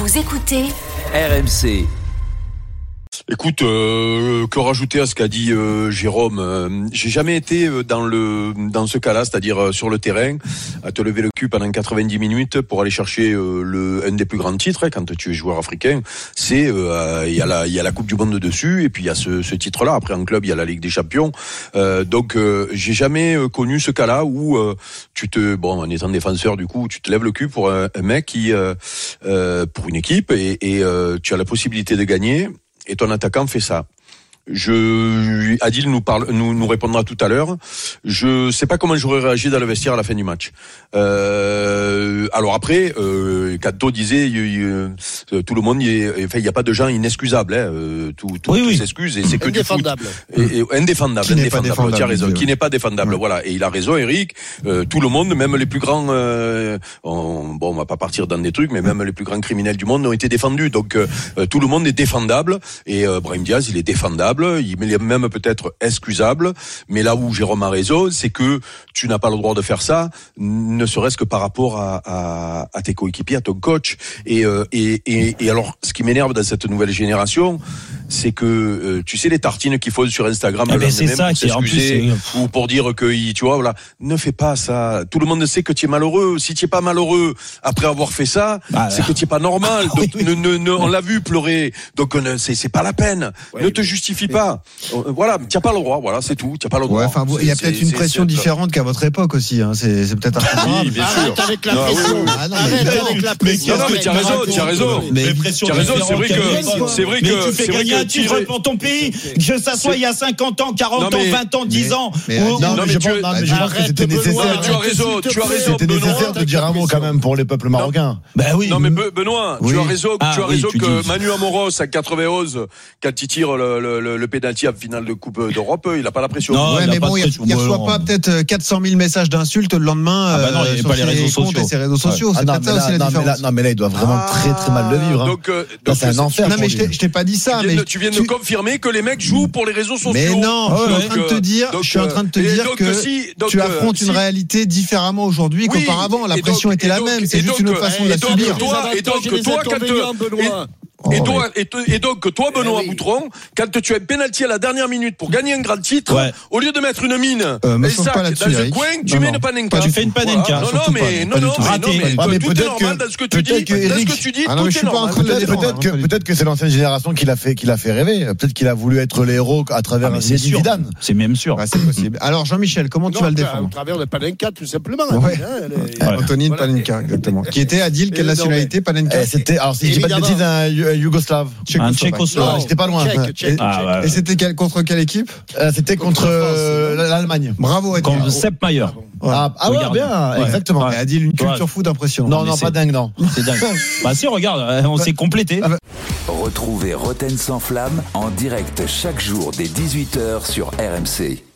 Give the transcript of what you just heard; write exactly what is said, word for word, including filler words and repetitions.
Vous écoutez R M C. Écoute, euh, que rajouter à ce qu'a dit euh, Jérôme euh, j'ai jamais été dans le dans ce cas-là, c'est-à-dire euh, sur le terrain, à te lever le cul pendant quatre-vingt-dix minutes pour aller chercher euh, le un des plus grands titres, hein, quand tu es joueur africain. C'est il euh, y a la il y a la Coupe du Monde dessus, et puis il y a ce, ce titre-là. Après en club, il y a la Ligue des Champions. Euh, donc euh, j'ai jamais connu ce cas-là où euh, tu te bon en étant défenseur du coup, tu te lèves le cul pour un, un mec qui euh, euh, pour une équipe et, et euh, tu as la possibilité de gagner. Et ton attaquant fait ça. Je, Adil nous parle, nous, nous répondra tout à l'heure. Je sais pas comment j'aurais réagi dans le vestiaire à la fin du match. Euh, alors après, euh, Kato disait, il, il, tout le monde, il, enfin, il y a pas de gens inexcusables, hein, tout, tout, oui, tout oui. s'excuse et c'est que du foot. Et, et, indéfendable, qui indéfendable. défendable, tu as raison, oui. qui n'est pas défendable. Ouais. Voilà. Et il a raison, Eric. Euh, tout le monde, même les plus grands, euh, on, bon, on va pas partir dans des trucs, mais même les plus grands criminels du monde ont été défendus. Donc, euh, tout le monde est défendable. Et euh, Brahim Diaz, il est défendable. Il est même peut-être excusable, mais là où Jérôme a raison, c'est que tu n'as pas le droit de faire ça, ne serait-ce que par rapport à, à, à tes coéquipiers, à ton coach. Et, euh, et, et, et alors, ce qui m'énerve dans cette nouvelle génération, c'est que euh, tu sais les tartines qu'ils font sur Instagram, ah le ben c'est lendemain ça pour qui en plus s'excuser c'est... ou pour dire que tu vois voilà, ne fais pas ça. Tout le monde sait que tu es malheureux. Si tu es pas malheureux après avoir fait ça, bah, c'est que tu es pas normal. oui, Donc ne, ne, ne, on l'a vu pleurer. Donc ne, c'est c'est pas la peine. Ouais, ne te justifie mais... pas. Voilà, tu n'as pas le droit, voilà, c'est tout, tu n'as pas le droit. Ouais, enfin, il y a peut-être une pression différente qu'à votre époque aussi, hein. c'est, c'est peut-être un Oui, bien sûr. Arrête avec la Non, pression. oui, oui. Ah non, Arrête mais- avec la mais- pression. Non, non, mais tu as raison, tu as raison. Mais- Mais pression tu as raison, c'est vrai que- différente, c'est vrai mais que- tu fais c'est vrai gagner que un titre tirer- pour ton pays, que ça soit C'est- il y a cinquante ans, quarante Non, mais- ans, vingt ans, dix mais- ans. mais- ou- non, non, mais mais je tu- pense, non, mais je pense que Arrête, c'était Benoît, nécessaire. tu as raison, tu as raison, C'était Benoît. nécessaire de dire un mot quand même pour les peuples marocains. Ben oui. Non mais Be- Benoît, Oui. tu as raison, Ah, tu as oui, raison tu que dis. Manu Amoros à quatre-vingt-onze, quand il tire le, le, le, le pénalty en finale de Coupe d'Europe, il a pas la pression. Non, Ouais, il a mais pas bon, de il pression, ne bon, reçoit non. pas peut-être quatre cent mille messages d'insultes le lendemain Ah bah non, il y avait sur pas les ses réseaux comptes sociaux. et ses réseaux sociaux. Ouais. C'est Ah peut-être ça aussi la non, mais là, différence. non, mais là, il doit vraiment très très mal le vivre. Hein. Donc, euh, Là, donc c'est un enfer. Non, mais pour je lui. t'ai, je t'ai pas dit ça. tu viens, mais de, tu viens de confirmer que les mecs jouent pour les réseaux sociaux. Mais non, Ah je suis ouais. en train de te dire, Donc, je suis en train de te et dire donc, que si, donc, tu euh, affrontes si- une réalité différemment aujourd'hui Oui, qu'auparavant. La et pression donc- était et la donc- même. C'est et juste donc- une autre façon de la et donc, subir. toi, et donc, Les toi, quand inconvénients, Benoît. Et, Oh, toi, et, te- et donc, toi, Benoît Eh oui. Boutron, quand tu as un pénalty à la dernière minute pour gagner un grand titre, Ouais. au lieu de mettre une mine, Euh, me un sauve sac pas là-dessus, dans un Eric. coin, tu Non, mets non. une panenka. Tu fais une panenka. Voilà. Non, non, Surtout mais, pas, non, pas du non, tout. mais, non, Raté. mais, Ah, mais tout est peut-être normal que- dans ce que tu dis. peut-être que Dans ce Eric- que tu dis, Ah non, tout mais est je suis pas en normal. train de le Peut-être, défendre, peut-être hein, que, pas du tout. peut-être que c'est l'ancienne génération qui l'a fait, qui l'a fait rêver. Peut-être qu'il a voulu être le héros à travers Ah, mais un c'est Zinedine sûr. Zidane. C'est même sûr. Ouais, c'est possible. Alors, Jean-Michel, comment tu vas le Non, défendre? à travers le Panenka, tout simplement. Ouais. Hein, elle est- Ouais. Antonine Voilà. Panenka, exactement. Qui était Adil, quelle Et non, nationalité, Panenka? Eh, C'était, alors si je dis pas de Évidemment. bêtises, un You- un Yougoslave. Un Tchécoslovaque. Tchécoslovaque. Non, j'étais pas loin. Tchèque, Ouais. tchèque, Ah, tchèque. ouais. Et c'était quel- contre quelle équipe? Euh, C'était contre Contre la France, euh, hein. l'Allemagne. Bravo, Adil. Comme Sepp Maier. Ah, ah ouais, Regarde. bien, Ouais. exactement. Ouais. Et Adil, une culture Ouais. foot impressionnante. Non, mais non, c'est- pas dingue, non. C'est dingue. Bah si, regarde, on s'est complété. Retrouvez Roten sans flamme en direct chaque jour dès dix-huit heures sur R M C.